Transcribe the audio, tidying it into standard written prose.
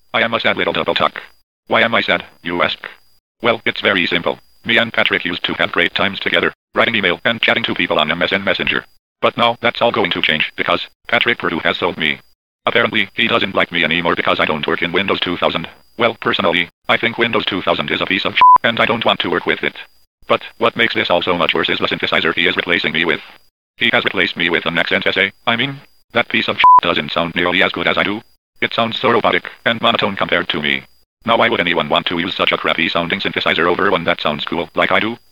I am a sad little double tuck. Why am I sad, you ask? Well, it's very simple. Me and Patrick used to have great times together, writing email and chatting to people on MSN Messenger. But now that's all going to change because Patrick Purdue has sold me. Apparently, he doesn't like me anymore because I don't work in Windows 2000. Well, personally, I think Windows 2000 is a piece of shit, and I don't want to work with it. But what makes this all so much worse is the synthesizer he is replacing me with. He has replaced me with an Accent SA. I mean, that piece of shit doesn't sound nearly as good as I do. It sounds so robotic and monotone compared to me. Now why would anyone want to use such a crappy sounding synthesizer over one that sounds cool like I do?